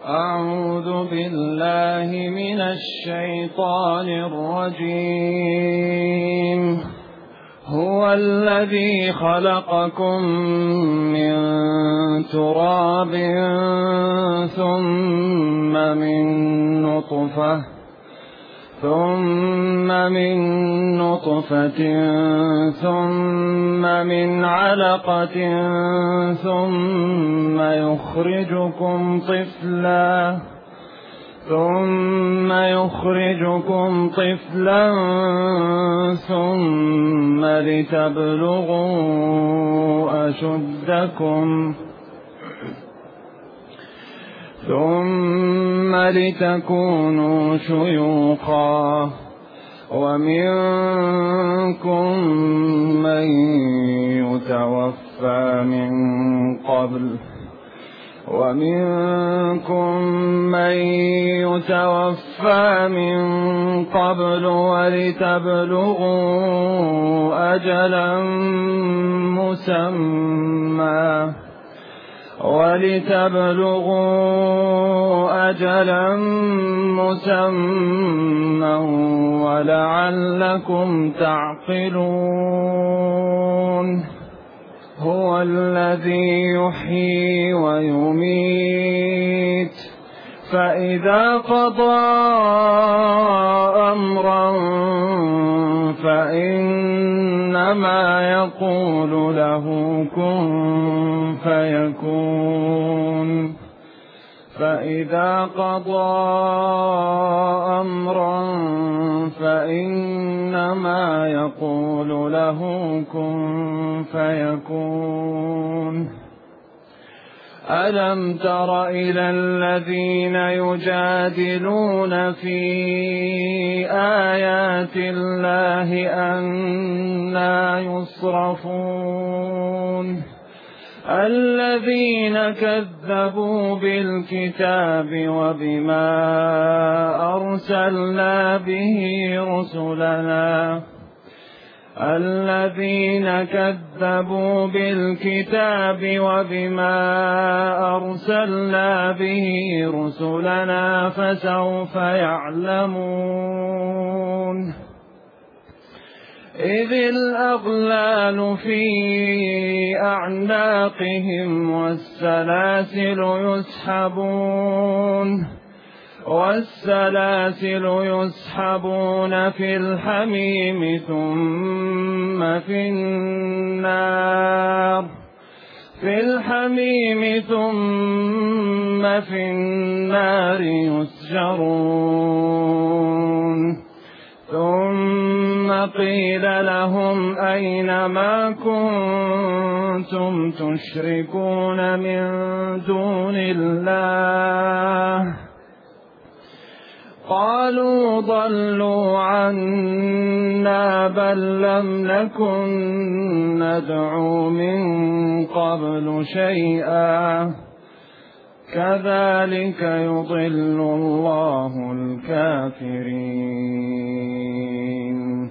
أعوذ بالله من الشيطان الرجيم. هو الذي خلقكم من تراب ثم من نطفة ثم من علقة ثم يخرجكم طفلا ثم لتبلغوا أشدكم ثم لتكونوا شيوخا ومنكم من يتوفى من قبل ولتبلغوا أجلا مسمى ولعلكم تعقلون. هو الذي يحيي ويميت فإذا قضى أمرا فإنما يقول له كن فيكون. فإذا قضى أمرا فإنما يقول له كن فيكون. ألم تر إلى الذين يجادلون في آيات الله أنى يصرفون. الذين كذبوا بالكتاب وبما أرسلنا به رسلنا فسوف يعلمون. إذ الأغلال في أعناقهم والسلاسل يسحبون في الحميم ثم في النار يسجرون. ثم قيل لهم أين ما كنتم تشركون من دون الله؟ قالوا ضلوا عنا بل لم نكن ندعو من قبل شيئا كذلك يضل الله الكافرين.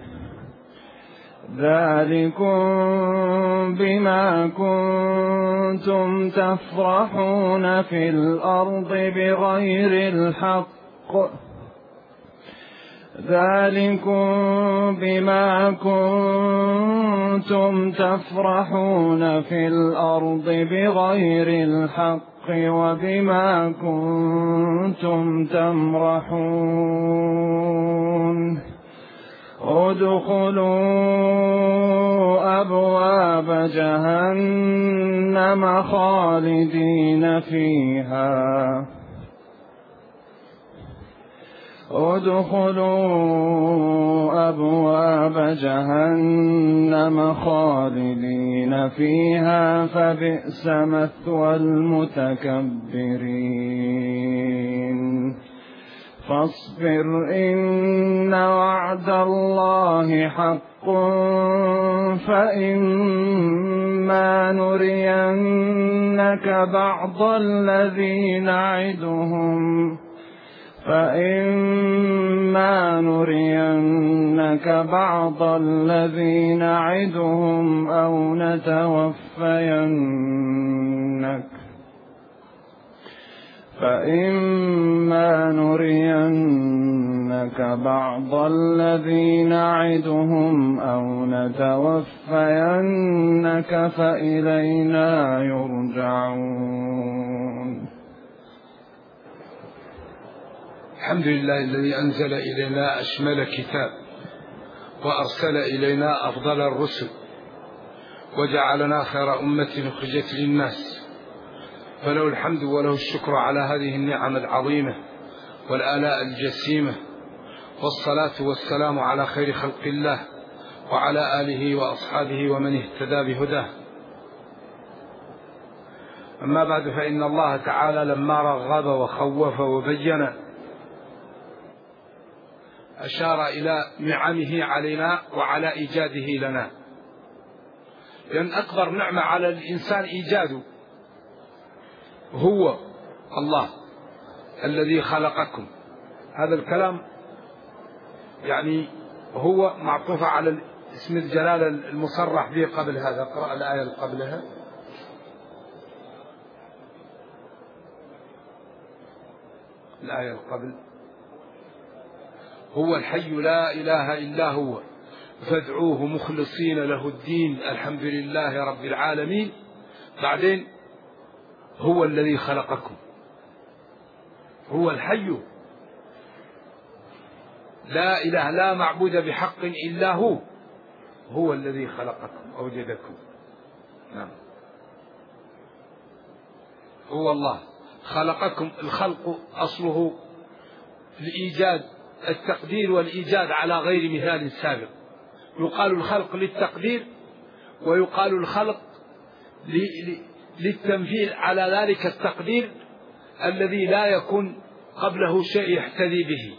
ذلكم بما كنتم تفرحون في الأرض بغير الحق وبما كنتم تمرحون. ادخلوا أبواب جهنم خالدين فيها فبئس مثوى المتكبرين. فاصبر إن وعد الله حق فإما نرينك بعض الذي نعدهم أو نتوفينك فإما نرينك بعض الذي نعدهم أو نتوفينك فإلينا يرجعون. الحمد لله الذي أنزل إلينا أشمل كتاب، وأرسل إلينا أفضل الرسل، وجعلنا خير أمة أخرجت للناس، فله الحمد وله الشكر على هذه النعم العظيمة والآلاء الجسيمة، والصلاة والسلام على خير خلق الله وعلى آله وأصحابه ومن اهتدى بهداه. أما بعد، فإن الله تعالى لما رغب وخوف وبين أشار إلى نعمه علينا وعلى إيجاده لنا، لأن أكبر نعمة على الإنسان إيجاده، هو الله الذي خلقكم. هذا الكلام يعني هو معطوف على اسم الجلالة المصرح به قبل هذا. اقرأ الآية اللي قبلها. الآية اللي قبل: هو الحي لا إله إلا هو فادعوه مخلصين له الدين الحمد لله رب العالمين. بعدين: هو الذي خلقكم. هو الحي لا إله، لا معبود بحق إلا هو. هو الذي خلقكم أوجدكم. نعم، هو الله خلقكم. الخلق أصله الإيجاد، التقدير والإيجاد على غير مثال سابق. يقال الخلق للتقدير، ويقال الخلق للتنفيذ على ذلك التقدير الذي لا يكون قبله شيء يحتذي به.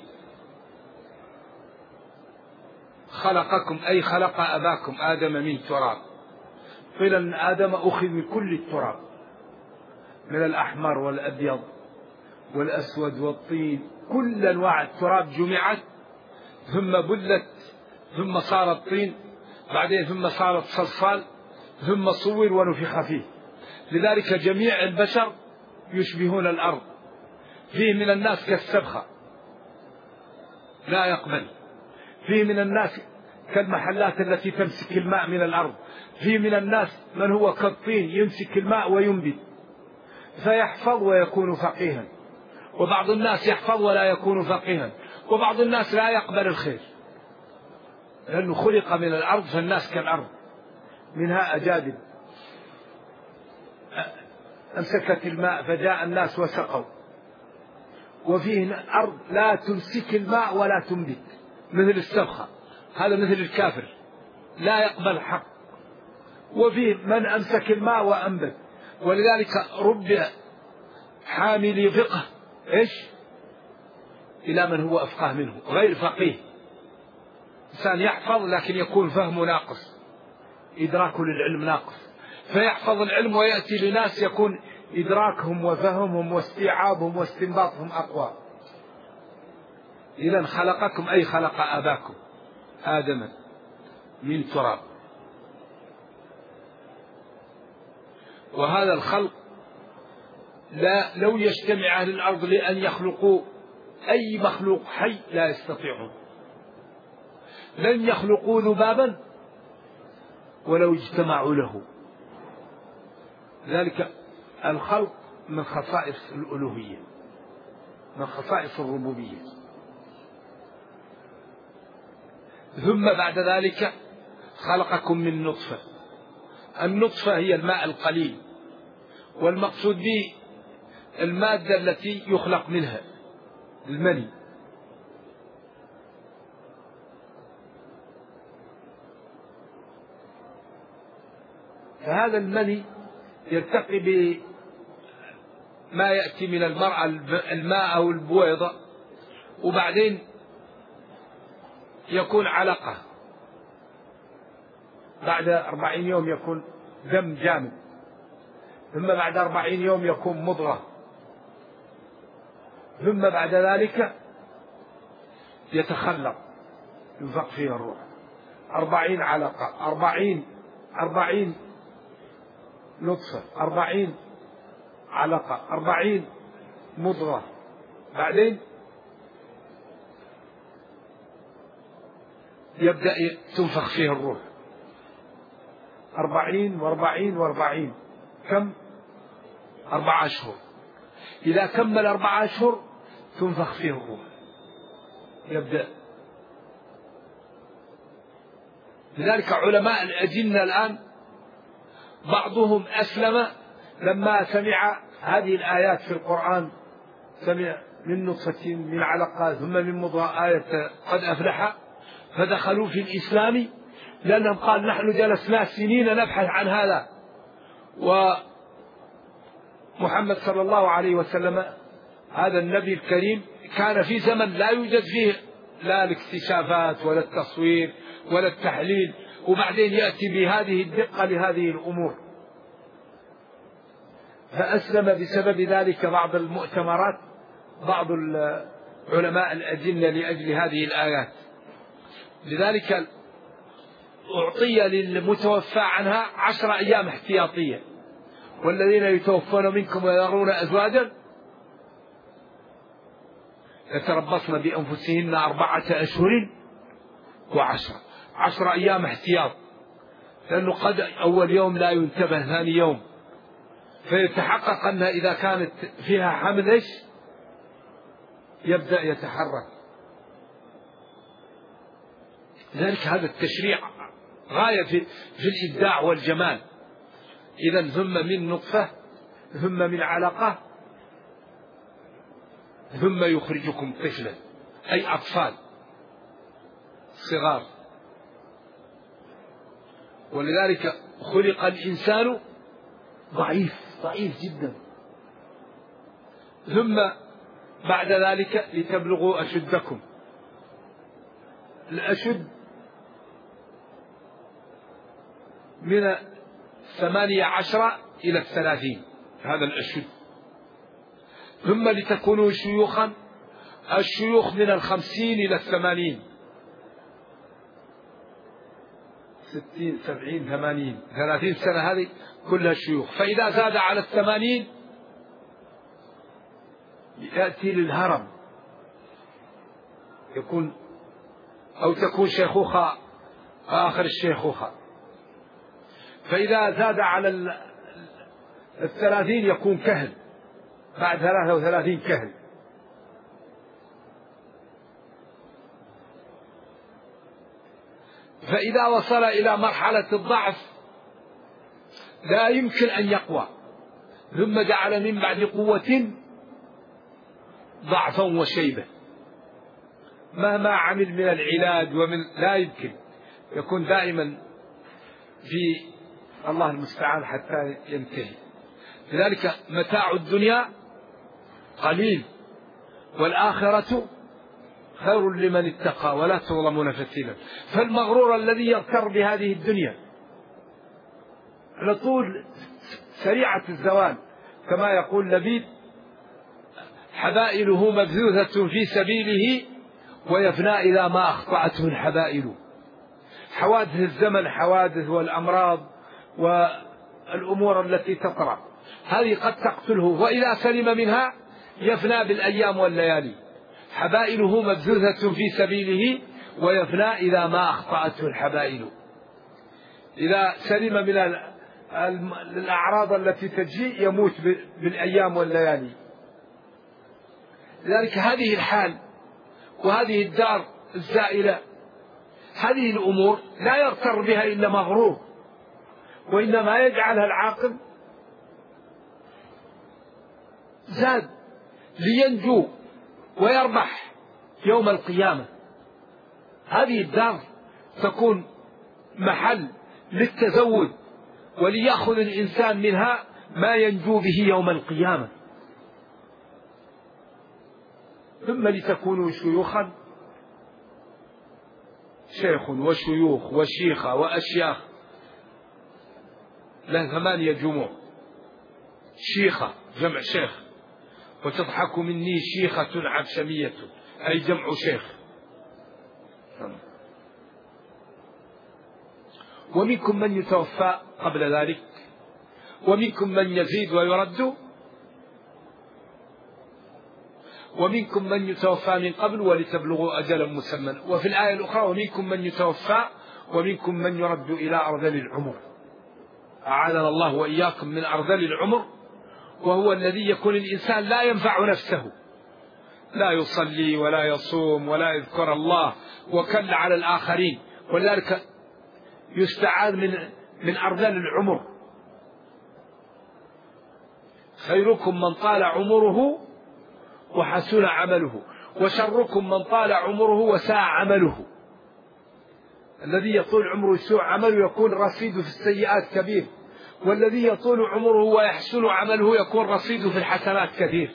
خلقكم أي خلق أباكم آدم من تراب. قيل أن آدم أخذ من كل التراب، من الأحمر والأبيض والأسود والطين، كل أنواع التراب جمعت ثم بلت، ثم صارت طين، بعدين ثم صارت صلصال، ثم صور ونفخ فيه. لذلك جميع البشر يشبهون الأرض. فيه من الناس كالسبخة لا يقبل، فيه من الناس كالمحلات التي تمسك الماء من الأرض، فيه من الناس من هو كالطين يمسك الماء وينبت فيحفظ ويكون فقيها، وبعض الناس يحفظ ولا يكون فقيها، وبعض الناس لا يقبل الخير لأنه خلق من الأرض، فالناس كالأرض، منها أجادب أمسكت الماء فجاء الناس وسقوا، وفيه أرض لا تمسك الماء ولا تنبت مثل السبخة، هذا مثل الكافر لا يقبل حق، وفيه من أمسك الماء وأنبت. ولذلك رب حامل فقه إلى من هو أفقه منه، غير فقيه. إنسان يحفظ لكن يكون فهمه ناقص، إدراكه للعلم ناقص، فيحفظ العلم ويأتي لناس يكون إدراكهم وفهمهم واستيعابهم واستنباطهم أقوى. إذن خلقكم أي خلق أباكم آدم من تراب. وهذا الخلق لو يجتمع أهل الأرض لأن يخلقوا أي مخلوق حي لا يستطيعون، لن يخلقوا ذبابا ولو اجتمعوا له. ذلك الخلق من خصائص الألوهية، من خصائص الربوبية. ثم بعد ذلك خلقكم من نطفة. النطفة هي الماء القليل، والمقصود به المادة التي يخلق منها المني. فهذا المني يرتقي بما يأتي من المرأة الماء أو البويضة، وبعدين يكون علقة، بعد 40 يوم يكون دم جامد، ثم بعد 40 يوم يكون مضغة، ثم بعد ذلك يتخلق ينفق فيه الروح. 40 علقة، 40 نطفة، 40 علقة، 40 مضغة، بعدين يبدأ تنفخ فيه الروح 40 و40 و40، كم؟ 4 أشهر. إذا كمل 4 أشهر تنفخ فيه الروح، يبدأ. لذلك علماء الأجنة الآن بعضهم أسلم لما سمع هذه الآيات في القرآن، سمع من نطفة من علقة ثم من مضغة آية قد أفلح، فدخلوا في الإسلام، لأنهم قال نحن جلسنا سنين نبحث عن هذا، ومحمد صلى الله عليه وسلم هذا النبي الكريم كان في زمن لا يوجد فيه لا الاكتشافات ولا التصوير ولا التحليل، وبعدين يأتي بهذه الدقة لهذه الأمور. فأسلم بسبب ذلك بعض المؤتمرات، بعض علماء الأجنة لأجل هذه الآيات. لذلك أعطي للمتوفى عنها 10 أيام احتياطية، والذين يتوفون منكم ويذرون أزواجا يتربصن بأنفسهن 4 أشهر و10، 10 أيام احتياط، لأنه قد أول يوم لا ينتبه، ثاني يوم فيتحقق أنها إذا كانت فيها حمل إيش يبدأ يتحرك. لذلك هذا التشريع غاية في الإبداع والجمال. إذا ثم من نطفة ثم من علقة ثم يخرجكم طفلا، أي أطفال صغار. ولذلك خلق الإنسان ضعيف جدا. ثم بعد ذلك لتبلغوا أشدكم، الأشد من 18 إلى 30، هذا الأشد. ثم لتكونوا شيوخا، الشيوخ من 50 إلى 80، 60 70 80 30 سنة، هذه كلها شيوخ. فإذا زاد على 80 يأتي للهرم، يكون أو تكون شيخوخة آخر الشيخوخة. فإذا زاد على 30 يكون كهل، بعد 33 كهل. فإذا وصل إلى مرحلة الضعف لا يمكن أن يقوى، ثم جعل من بعد قوة ضعفا وشيبة، مهما عمل من العلاج لا يمكن، يكون دائما في الله المستعان حتى ينتهي. لذلك متاع الدنيا قليل والآخرة خير لمن اتقى ولا تظلمون فتيلا. فالمغرور الذي يغتر بهذه الدنيا على طول سريعة الزوال، كما يقول لبيد حبائله مبثوثة في سبيله ويفنى إذا ما أخطأته الحبائل. حوادث الزمن، حوادث والأمراض والأمور التي تطرأ هذه قد تقتله، وإذا سلم منها يفنى بالأيام والليالي. حبائله مبثوثة في سبيله ويفنى إذا ما أخطأته الحبائل. إذا سلم من الأعراض التي تجي يموت بالأيام والليالي. لذلك هذه الحال وهذه الدار الزائلة، هذه الأمور لا يغتر بها إلا مغرور، وإنما يجعلها العاقل زاد لينجو ويربح يوم القيامة. هذه الدار تكون محل للتزود وليأخذ الإنسان منها ما ينجو به يوم القيامة. ثم لتكونوا شيوخا، شيخ وشيوخ وشيخة وأشياخ، له 8 جموع. شيخة جمع شيخ، وتضحك مني شيخة عبشمية أي جمع شيخ. ومنكم من يتوفى قبل ذلك، ومنكم من يزيد ويرد ومنكم من يتوفى من قبل ولتبلغوا أجلا مسمى. وفي الآية الأخرى ومنكم من يتوفى ومنكم من يرد إلى أرذل العمر. أعاذنا الله وإياكم من أرذل العمر، وهو الذي يكون الإنسان لا ينفع نفسه، لا يصلي ولا يصوم ولا يذكر الله وكل على الآخرين، ولذلك يستعاذ من أرذل العمر. خيركم من طال عمره وحسن عمله، وشركم من طال عمره وساء عمله. الذي يطول عمره يسوء عمله يكون رصيده في السيئات كبير، والذي يطول عمره ويحسن عمله يكون رصيده في الحسنات كثير.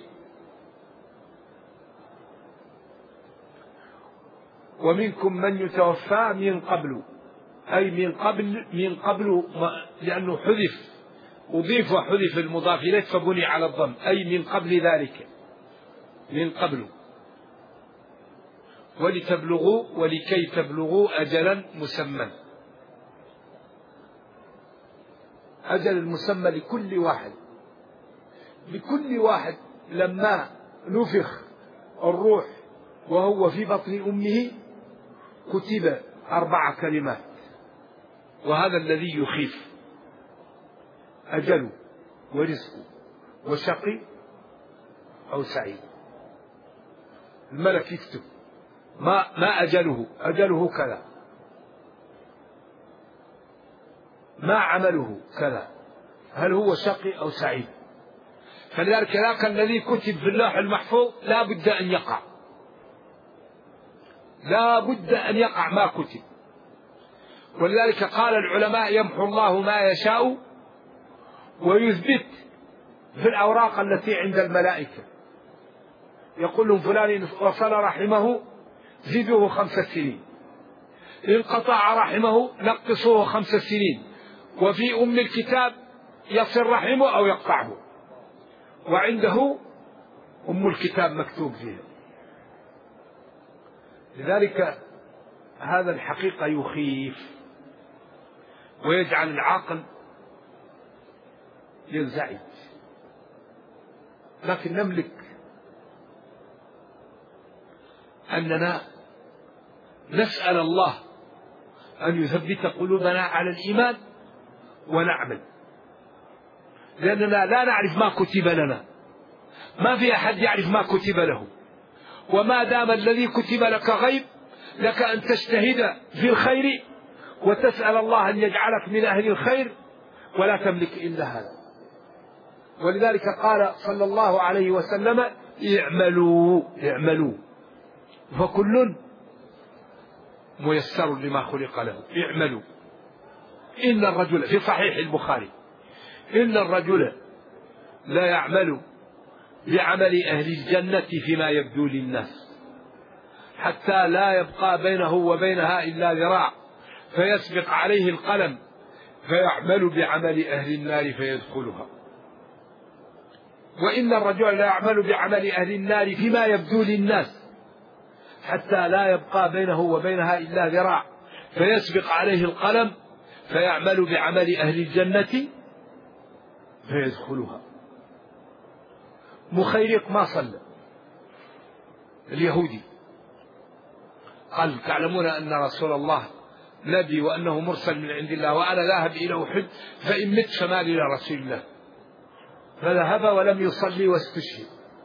ومنكم من يتوفى من قبل، أي من قبل لأنه حذف، أضيف وحذف المضاف إليه فبني على الضم، أي من قبل ذلك، من قبل، ولكي تبلغوا أجلا مسمى. أجل المسمى لكل واحد لما نفخ الروح وهو في بطن أمه كتب 4 كلمات، وهذا الذي يخيف: أجله ورزقه وشقي أو سعيد. الملك يكتب ما أجله كذا، ما عمله كذا، هل هو شقي أو سعيد. فلذلك ذاك الذي كتب في اللوح المحفوظ لا بد أن يقع، لا بد أن يقع ما كتب. ولذلك قال العلماء: يمحو الله ما يشاء ويثبت في الأوراق التي عند الملائكة. يقول لهم: فلان إن وصل رحمه زدوه 5 سنين، إن قطع رحمه نقصوه 5 سنين، وفي أم الكتاب يصل رحمه أو يقطعه، وعنده أم الكتاب مكتوب فيها. لذلك هذا الحقيقة يخيف ويجعل العاقل ينزعج. لكن نملك أننا نسأل الله أن يثبت قلوبنا على الإيمان ونعمل، لأننا لا نعرف ما كتب لنا، ما في أحد يعرف ما كتب له. وما دام الذي كتب لك غيب، لك أن تجتهد في الخير وتسأل الله أن يجعلك من أهل الخير، ولا تملك إلا هذا. ولذلك قال صلى الله عليه وسلم: اعملوا فكل ميسر لما خلق له. اعملوا. إن الرجل في صحيح البخاري: إن الرجل لا يعمل بعمل أهل الجنة فيما يبدو للناس حتى لا يبقى بينه وبينها إلا ذراع، فيسبق عليه القلم فيعمل بعمل أهل النار فيدخلها. وإن الرجل لا يعمل بعمل أهل النار فيما يبدو للناس حتى لا يبقى بينه وبينها إلا ذراع، فيسبق عليه القلم فيعمل بعمل أهل الجنة فيدخلها. مخيرق ما صلى، اليهودي، قال: تعلمون أن رسول الله نبي وأنه مرسل من عند الله، وأنا ذاهب إلى أحد، فإن مت فما لي إلى رسول الله. فذهب ولم يصلي واستشهد.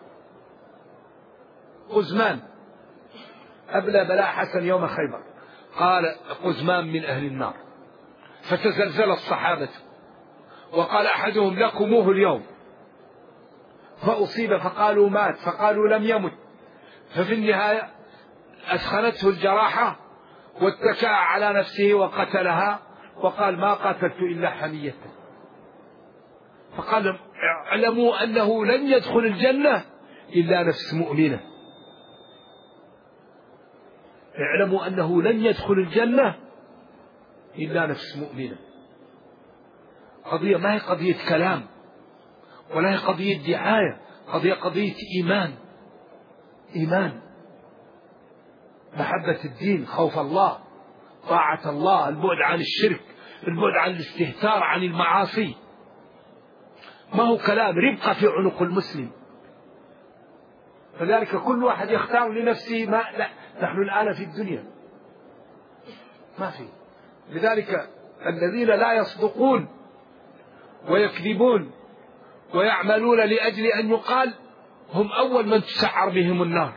قزمان أبلى بلاء حسن يوم خيبر، قال: قزمان من أهل النار. فتزلزل الصحابة وقال أحدهم: لكموه اليوم. فأصيب فقالوا مات، فقالوا لم يمت. ففي النهاية أسخنته الجراحة واتكأ على نفسه وقتلها، وقال: ما قاتلت إلا حمية. فقال: اعلموا أنه لن يدخل الجنة إلا نفس مؤمنة. اعلموا أنه لن يدخل الجنة إلا نفس مؤمنة. قضية ما هي قضية كلام ولا هي قضية دعاية، قضية إيمان، محبة الدين، خوف الله، طاعة الله، البعد عن الشرك، البعد عن الاستهتار عن المعاصي. ما هو كلام، ربقة في عنق المسلم. فذلك كل واحد يختار لنفسه ما لا. نحن الآن في الدنيا ما في. لذلك الذين لا يصدقون ويكذبون ويعملون لأجل أن يقال هم أول من تسعر بهم النار.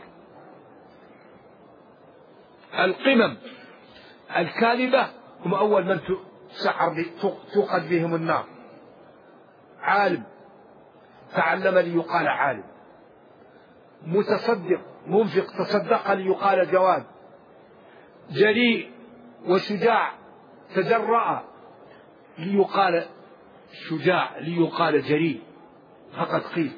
القمم الكاذبة هم أول من توقد بهم النار. عالم تعلم ليقال عالم، متصدق منفق تصدق ليقال جواد، جريء وشجاع تجرأ ليقال شجاع، ليقال جريء، فقد قيل.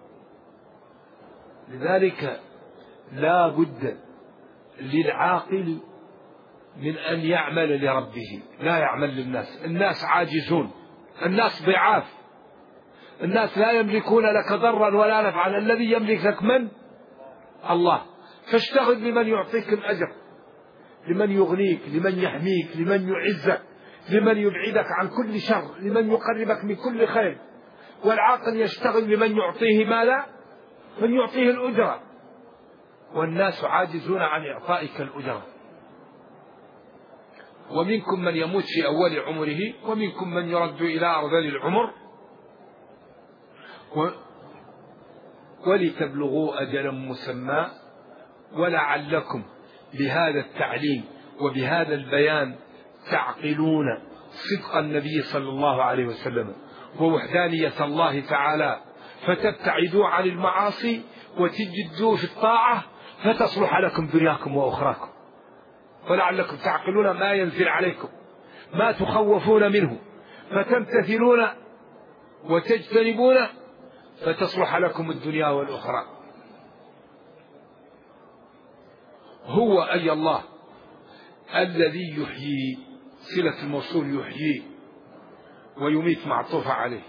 لذلك لا بد للعاقل من أن يعمل لربه لا يعمل للناس. الناس عاجزون، الناس ضعاف، الناس لا يملكون لك ضرا ولا نفعا. الذي يملك لك من؟ الله. فاشتغل لمن يعطيك الأجر، لمن يغنيك، لمن يحميك، لمن يعزك، لمن يبعدك عن كل شر، لمن يقربك من كل خير. والعاقل يشتغل لمن يعطيه ماذا؟ من يعطيه الأجرة. والناس عاجزون عن إعطائك الأجرة. ومنكم من يموت في أول عمره، ومنكم من يرد إلى أرذل العمر، ولتبلغوا أجلا مسمى، ولعلكم بهذا التعليم وبهذا البيان تعقلون صدق النبي صلى الله عليه وسلم ووحدانية الله تعالى، فتبتعدوا عن المعاصي وتجدوا في الطاعة، فتصلح لكم دنياكم وأخراكم. ولعلكم تعقلون ما ينزل عليكم، ما تخوفون منه، فتمتثلون وتجتنبون، فتصلح لكم الدنيا والأخرى. هو أي الله الذي يحيي، صلة الموصول يحيي، ويميت معطوفة عليه.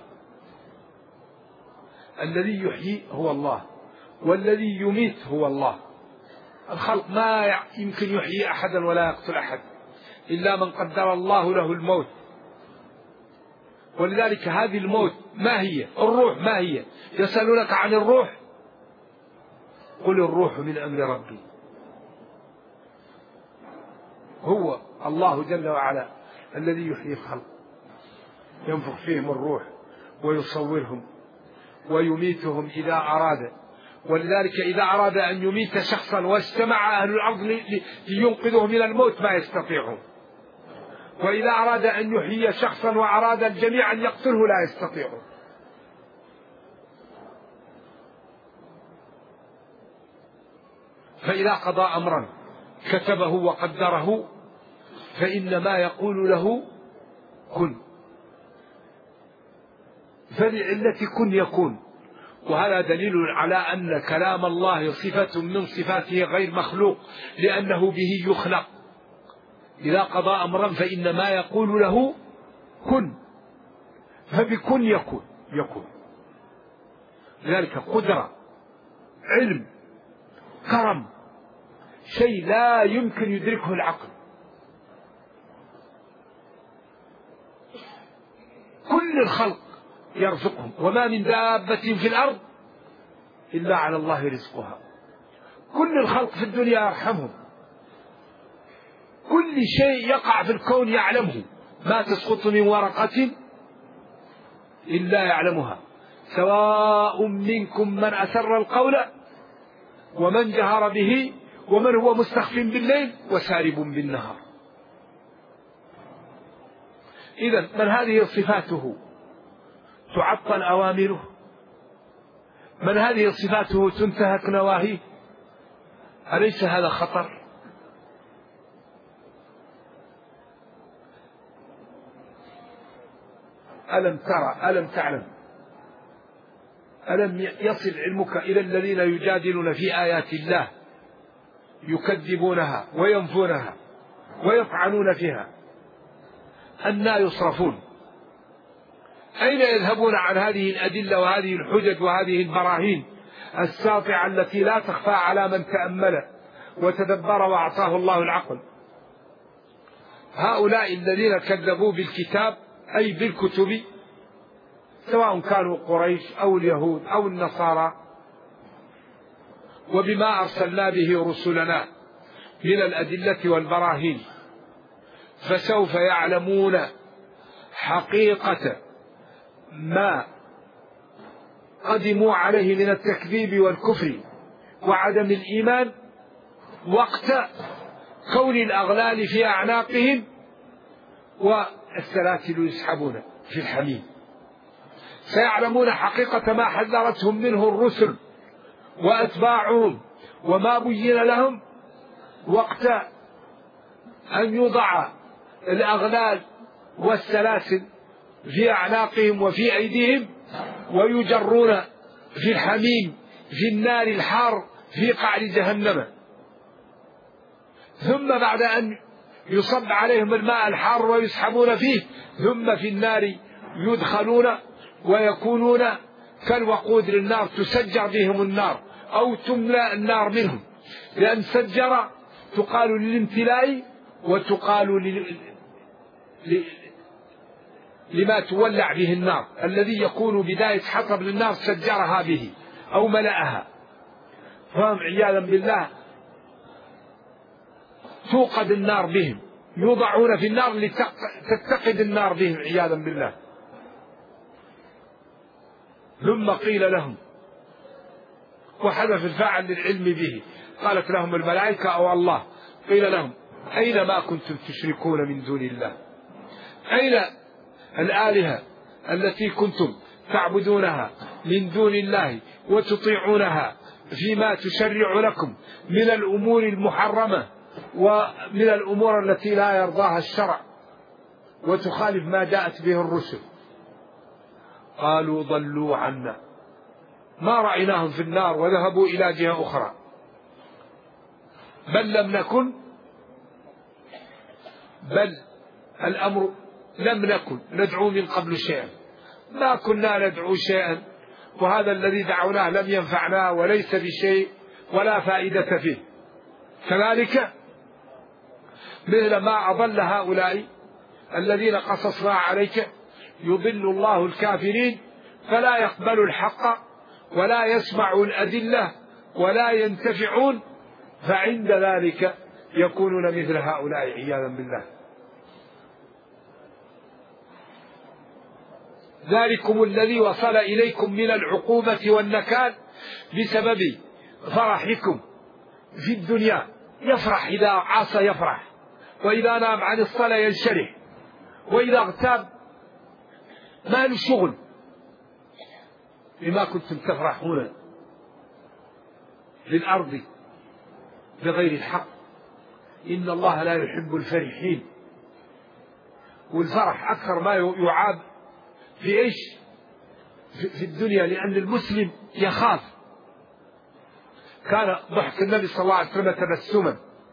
الذي يحيي هو الله، والذي يميت هو الله. الخلق ما يمكن يحيي أحدا ولا يقتل أحد إلا من قدر الله له الموت. ولذلك هذه الموت ما هي؟ الروح ما هي؟ يسألونك عن الروح، قل الروح من أمر ربي. هو الله جل وعلا الذي يحيي الخلق، ينفخ فيهم الروح ويصورهم ويميتهم إذا أراد. ولذلك إذا أراد أن يميت شخصا واجتمع أهل الأرض لينقذه من الموت ما يستطيعون، وإذا أراد أن يحيي شخصا وأراد الجميع أن يقتله لا يستطيعون. فإذا قضى أمرا كتبه وقدره فإنما يقول له كن، فلعلة كن يكون. وهذا دليل على أن كلام الله صفة من صفاته غير مخلوق، لأنه به يخلق. إذا قضى أمرا فإنما يقول له كن، فبكن يكون. لذلك قدرة، علم، كرم، شيء لا يمكن يدركه العقل. كل الخلق يرزقهم، وما من دابة في الأرض إلا على الله رزقها. كل الخلق في الدنيا يرحمهم، كل شيء يقع في الكون يعلمه، ما تسقط من ورقة إلا يعلمها، سواء منكم من أسر القول ومن جهر به ومن هو مستخف بالليل وسارب بالنهار. إذن من هذه صفاته تعطل أوامره، من هذه صفاته تنتهك نواهيه، أليس هذا خطر؟ ألم ترى، ألم تعلم، ألم يصل علمك إلى الذين يجادلون في آيات الله يكذبونها وينفونها ويطعنون فيها، أنى يصرفون؟ أين يذهبون عن هذه الأدلة وهذه الحجج وهذه البراهين الساطعة التي لا تخفى على من تأمل وتدبر وأعطاه الله العقل؟ هؤلاء الذين كذبوا بالكتاب أي بالكتب، سواء كانوا قريش أو اليهود أو النصارى، وبما أرسلنا به رسلنا من الأدلة والبراهين، فسوف يعلمون حقيقة ما قدموا عليه من التكذيب والكفر وعدم الإيمان وقت كون الأغلال في أعناقهم والسلاسل يسحبون في الحميم. سيعلمون حقيقة ما حذرتهم منه الرسل وأتباعهم وما بين لهم وقت أن يوضع الأغلال والسلاسل في أعناقهم وفي أيديهم ويجرون في الحميم في النار الحار في قعر جهنم، ثم بعد أن يصب عليهم الماء الحار ويسحبون فيه ثم في النار يدخلون ويكونون كالوقود للنار، تسجر بهم النار أو تملأ النار منهم، لأن سجر تقال للامتلاء وتقال لما تولع به النار الذي يكون بداية حطب للنار سجرها به أو ملأها، فهم عياذا بالله توقد النار بهم، يوضعون في النار لتتقد النار بهم عياذا بالله. ثم قيل لهم، وحذف الفاعل للعلم به، قالت لهم الملائكة أو الله، قيل لهم أين ما كنتم تشركون من دون الله؟ أين الآلهة التي كنتم تعبدونها من دون الله وتطيعونها فيما تشرع لكم من الأمور المحرمة ومن الأمور التي لا يرضاها الشرع وتخالف ما جاءت به الرسل؟ قالوا ضلوا عنا، ما رأيناهم في النار وذهبوا إلى جهة أخرى، بل الأمر لم نكن ندعو من قبل شيئا، ما كنا ندعو شيئا، وهذا الذي دعوناه لم ينفعنا وليس بشيء ولا فائدة فيه. كذلك مثل ما أضل هؤلاء الذين قصصنا عليك، يضل الله الكافرين فلا يقبل الحق ولا يسمع الأدلة ولا ينتفعون، فعند ذلك يكونون مثل هؤلاء عياذا بالله. ذلكم الذي وصل إليكم من العقوبة والنكال بسبب فرحكم في الدنيا، يفرح إذا عصى يفرح، وإذا نام عن الصلاة ينشرح، وإذا اغتاب ما له شغل، بما كنتم تفرحون في الأرض بغير الحق، إن الله لا يحب الفرحين. والفرح أكثر ما يعاب في إيش؟ في الدنيا، لأن المسلم يخاف. كان ضحك النبي صلى الله عليه وسلم تبسما،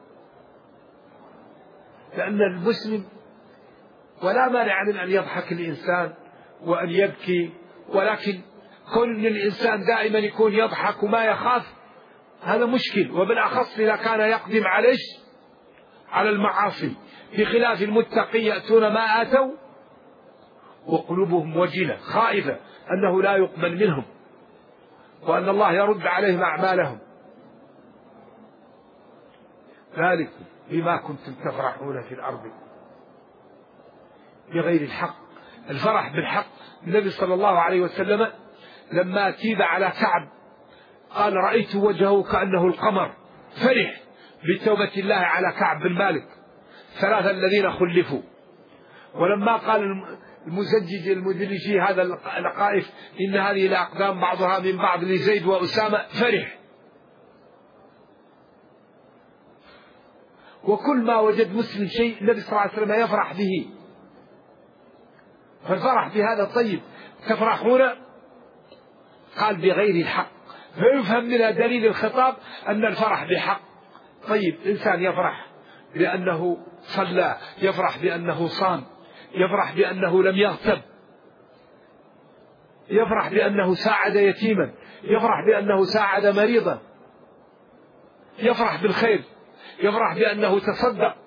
لأن المسلم ولا مانع من أن يضحك الإنسان وأن يبكي، ولكن كون الإنسان دائما يكون يضحك وما يخاف هذا مشكل، وبالأخص إذا كان يقدم على المعاصي، بخلاف المتقي يأتون ما آتوا وقلوبهم وجلة خائفة أنه لا يقبل منهم وأن الله يرد عليهم أعمالهم. ذلك بما كنتم تفرحون في الأرض بغير الحق. الفرح بالحق، النبي صلى الله عليه وسلم لما تيب على كعب قال رأيت وجهه كأنه القمر، فرح بتوبة الله على كعب بن مالك، ثلاثة الذين خلفوا. ولما قال المزجج المدلجي هذا القائف إن هذه الأقدام بعضها من بعض لزيد وأسامة، فرح. وكل ما وجد مسلم شيء النبي صلى الله عليه وسلم يفرح به، فالفرح بهذا طيب. تفرحون قال بغير الحق، فيفهم من دليل الخطاب أن الفرح بحق. طيب، إنسان يفرح لأنه صلى، يفرح بأنه صام، يفرح بأنه لم يغتب، يفرح بأنه ساعد يتيما، يفرح بأنه ساعد مريضا، يفرح بالخير، يفرح بأنه تصدق.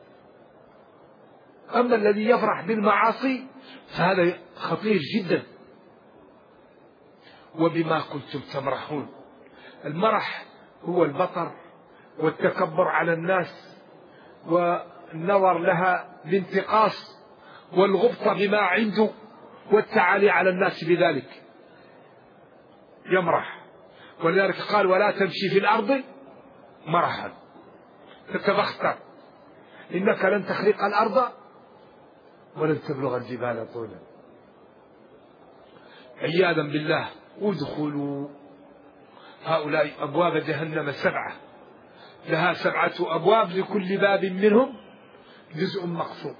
أما الذي يفرح بالمعاصي فهذا خطير جدا. وبما كنتم تمرحون، المرح هو البطر والتكبر على الناس والنظر لها بانتقاص والغبطة بما عنده والتعالي على الناس بذلك، يمرح. ولذلك قال ولا تمشي في الأرض مرحا تتبختر إنك لن تخرق الأرض ولن تبلغ الجبال طولا. عياذا بالله. ادخلوا هؤلاء أبواب جهنم 7 لها 7 أبواب لكل باب منهم جزء مقسوم.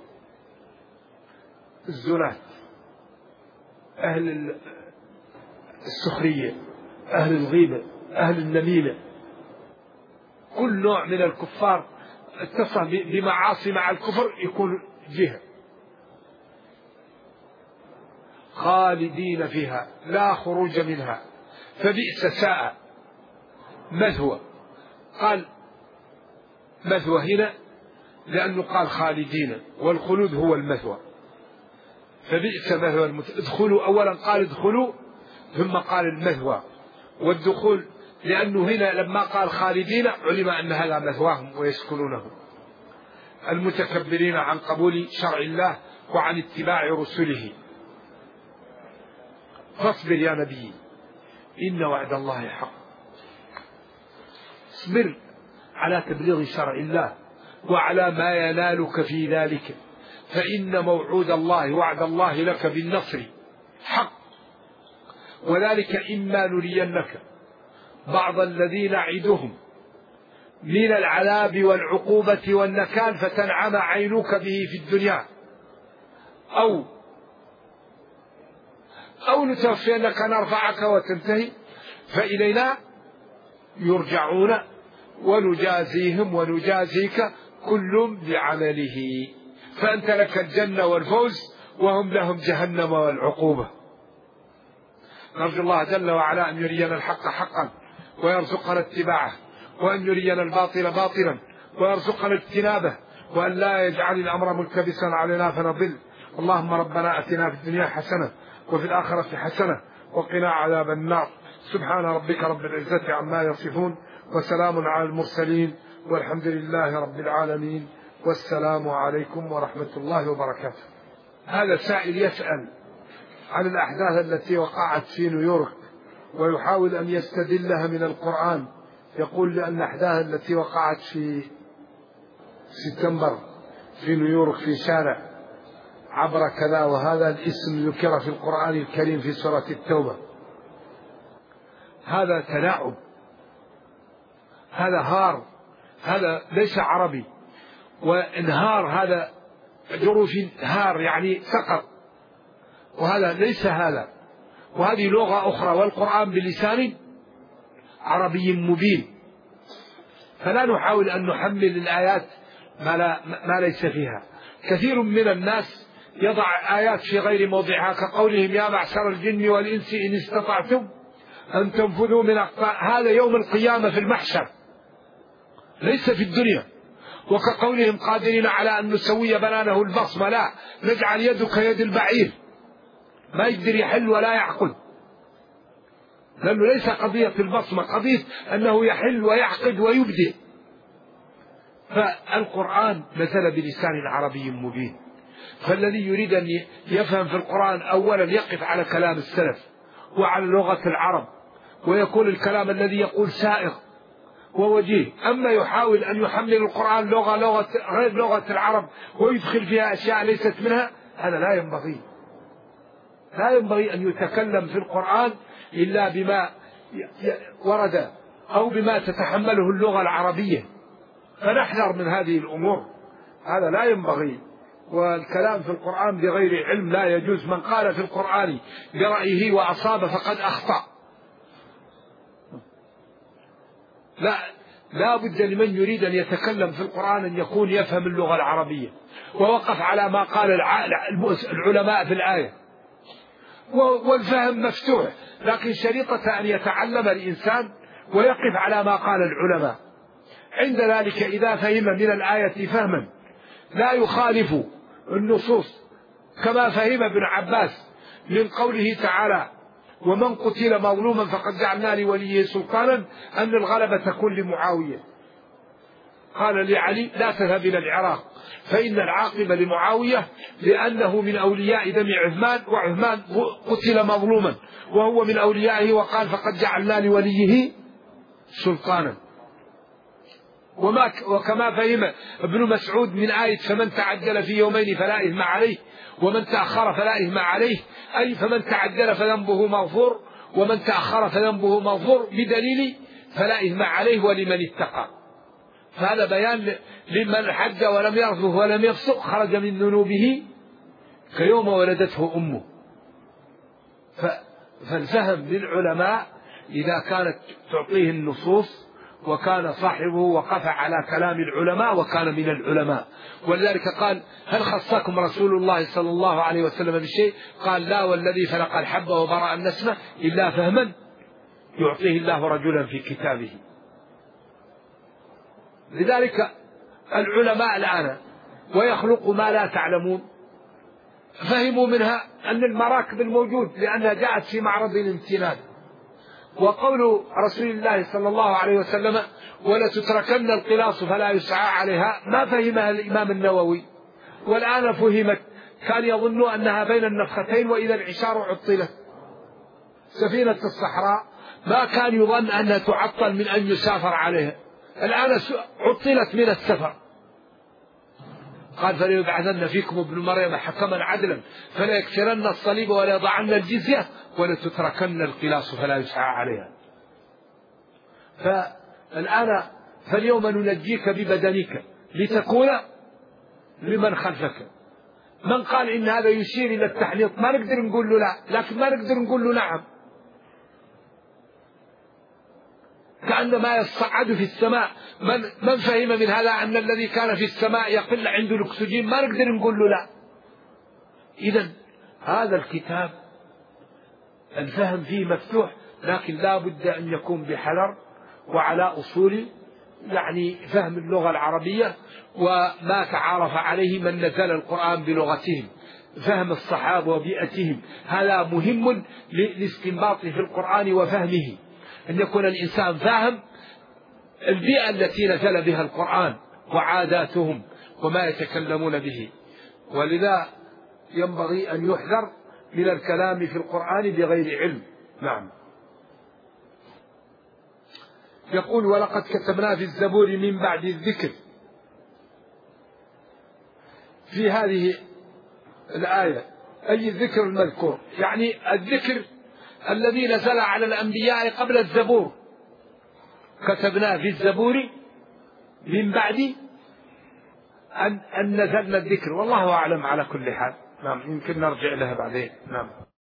الزناة، أهل السخرية، أهل الغيبة، أهل النميمة، كل نوع من الكفار اتصل بمعاصي مع الكفر يكون جهة. خالدين فيها لا خروج منها فبئس ساء مثوى. قال مثوى هنا لأنه قال خالدين والخلود هو المثوى، فبئس مثوى ادخلوا. أولا قال ادخلوا ثم قال المثوى، والدخول لأنه هنا لما قال خالدين علم أن هذا مثواهم ويسكنونه. المتكبرين عن قبول شرع الله وعن اتباع رسله. فاصبر يا نبي إن وعد الله حق. اصبر على تبليغ شرع الله وعلى ما ينالك في ذلك، فإن موعود الله وعد الله لك بالنصر حق. وذلك إما نرينك بعض الذي نعدهم من العذاب والعقوبة والنكال فتنعم عينك به في الدنيا، أو نتوفينك نرفعك وتنتهي فإلينا يرجعون ونجازيهم ونجازيك كل بعمله، فأنت لك الجنة والفوز وهم لهم جهنم والعقوبة. نرجو الله جل وعلا أن يرينا الحق حقا ويرزقنا اتباعه، وأن يرينا الباطل باطلا ويرزقنا اجتنابه، وأن لا يجعل الأمر ملتبسا علينا فنضل. اللهم ربنا أتنا في الدنيا حسنة وفي الآخرة حسنة وقنا عذاب النار. سبحان ربك رب العزة عما يصفون وسلام على المرسلين والحمد لله رب العالمين، والسلام عليكم ورحمة الله وبركاته. هذا سائل يسأل عن الأحداث التي وقعت في نيويورك ويحاول أن يستدلها من القرآن. يقول لأن الأحداث التي وقعت في سبتمبر في نيويورك في شارع عبر كذا وهذا الاسم ذكر في القرآن الكريم في سورة التوبة، هذا تلاعب، هذا هار، هذا ليس عربي. وانهار هذا جروف هار يعني سقط، وهذا ليس هذا، وهذه لغة أخرى والقرآن بلسان عربي مبين. فلا نحاول أن نحمل الآيات ما ليس فيها. كثير من الناس يضع آيات في غير موضعها كقولهم يا معشر الجن والإنس إن استطعتم أن تنفذوا من أقطار. هذا يوم القيامة في المحشر ليس في الدنيا. وكقولهم قادرين على أن نسوي بنانه البصمة، لا، نجعل يدك يد البعير ما يقدر يحل ولا يعقد، لأنه ليس قضية البصمة، قضية أنه يحل ويعقد ويبدئ. فالقرآن نزل بلسان عربي مبين، فالذي يريد أن يفهم في القرآن أولا يقف على كلام السلف وعلى لغة العرب، ويكون الكلام الذي يقول سائغ ووجيه. أما يحاول أن يحمل القرآن لغة غير لغة العرب ويدخل فيها أشياء ليست منها، هذا لا ينبغي. لا ينبغي أن يتكلم في القرآن إلا بما ورد أو بما تتحمله اللغة العربية، فنحذر من هذه الأمور. هذا لا ينبغي. والكلام في القرآن بغير علم لا يجوز. من قال في القرآن برأيه وأصاب فقد أخطأ. لا بد لمن يريد أن يتكلم في القرآن أن يكون يفهم اللغة العربية ووقف على ما قال العلماء في الآية، والفهم مفتوح، لكن شريطة أن يتعلم الإنسان ويقف على ما قال العلماء. عند ذلك إذا فهم من الآية فهما لا يخالف النصوص، كما فهم ابن عباس من قوله تعالى ومن قتل مظلوما فقد جعلنا لوليه سلطانا أن الغلبة تكون لمعاوية. قال لعلي لا تذهب إلى العراق فإن العاقبة لمعاوية لأنه من أولياء دم عثمان، وعثمان قتل مظلوما وهو من أوليائه، وقال فقد جعلنا لوليه سلطانا. وكما فهم ابن مسعود من آية فمن تعجل في يومين فلا إثم عليه ومن تأخر فلا إثم عليه، أي فمن تعجل فذنبه مغفور ومن تأخر فذنبه مغفور، بدليل فلا إثم عليه ولمن اتقى. فهذا بيان لمن حج ولم يرفث ولم يفسق خرج من ذنوبه كيوم ولدته أمه. فالفهم للعلماء إذا كانت تعطيه النصوص وكان صاحبه وقف على كلام العلماء وكان من العلماء. ولذلك قال هل خصكم رسول الله صلى الله عليه وسلم بشيء؟ قال لا والذي فلق الحب وبرأ النسمة إلا فهما يعطيه الله رجلا في كتابه. لذلك العلماء الآن ويخلق ما لا تعلمون فهموا منها أن المراكب الموجود لأنها جاءت في معرض الامتنان. وقول رسول الله صلى الله عليه وسلم ولا تتركن القلاص فلا يسعى عليها ما فهمها الإمام النووي، والآن فهمت. كان يظن أنها بين النفختين وإذا العشار عطلت. سفينة الصحراء ما كان يظن أنها تعطل من أن يسافر عليها، الآن عطلت من السفر. قال فليبعثن فيكم ابن مريم حكما عدلا فلا يكسرن الصليب ولا يضعن الجزية ولا تتركن القلاص فلا يسعى عليها. فالآن فاليوم ننجيك ببدنك لتكون لمن خلفك. من قال إن هذا يشير إلى التحنيط ما نقدر نقول له لا، لكن ما نقدر نقول له نعم. كأنما يصعد في السماء. من فهم من هذا أن الذي كان في السماء يقل عنده الأكسجين ما نقدر نقول له لا. إذن هذا الكتاب الفهم فيه مفتوح، لكن لا بد أن يكون بحذر وعلى أصول يعني فهم اللغة العربية وما تعارف عليه من نزل القرآن بلغتهم. فهم الصحابة وبيئتهم هذا مهم لاستنباطه في القرآن وفهمه، أن يكون الإنسان فاهم البيئة التي نزل بها القرآن وعاداتهم وما يتكلمون به. ولذا ينبغي أن يحذر من الكلام في القرآن بغير علم. نعم. يقول ولقد كتبنا في الزبور من بعد الذكر. في هذه الآية أي الذكر المذكور، يعني الذكر الذي نزل على الأنبياء قبل الزبور، كتبنا في الزبور من بعد أن نزلنا الذكر. والله أعلم على كل حال. نعم، يمكن نرجع لها بعدين. نعم.